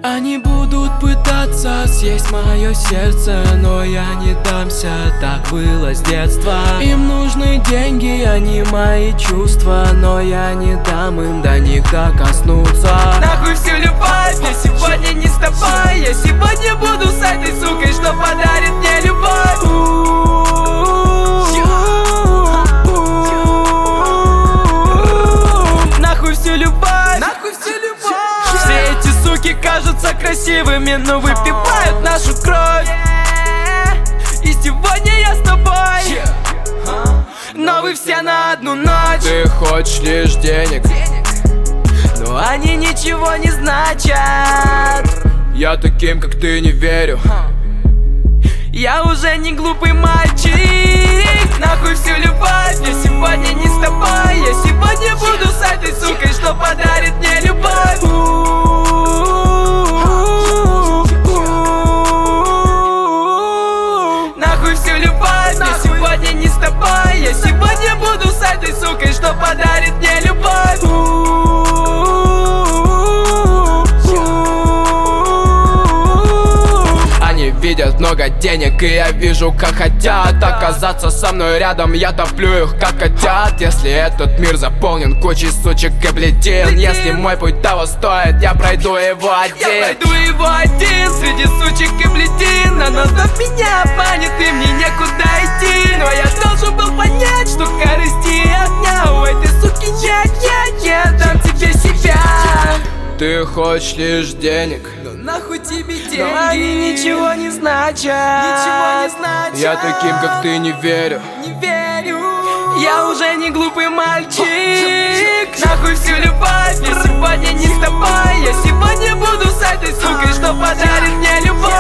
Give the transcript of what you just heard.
Они будут пытаться съесть мое сердце, но я не дамся, так было с детства. Им нужны деньги, они мои чувства, но я не дам им до них докоснуться. Нахуй всю любовь, я сегодня не с тобой. Я сегодня буду с этой сукой, что подарит мне любовь. Нахуй всю любовь, нахуй всю любовь. Все эти суки кажутся красивыми, но выпивают нашу кровь. И сегодня я с тобой, но вы все на одну ночь. Ты хочешь лишь денег, но они ничего не значат. я таким, как ты, не верю. Я уже не глупый мальчик. Нахуй всю любовь, я сегодня не с тобой. Я сегодня буду с этой сукой, что подарит мне любовь. Нахуй всю любовь, я сегодня не с тобой. Я сегодня буду с этой сукой, что подарит мне любовь. Видят много денег, и я вижу, как хотят оказаться со мной рядом. Я топлю их, как котят. Если этот мир заполнен кучей сучек и бледин, если мой путь того стоит, я пройду его один. Я пройду его один среди сучек и бледин. Она вновь меня обманет, и мне некуда идти. Но я должен был понять, что корысти огня у этой суки нет. Я дам тебе себя. Ты хочешь лишь денег, но нахуй тебе деньги, но они ничего не значат. Я таким, как ты, не верю. Не верю. Я уже не глупый мальчик. Нахуй всю любовь, я сегодня не с тобой. Я сегодня буду с этой сукой, что подарит мне любовь.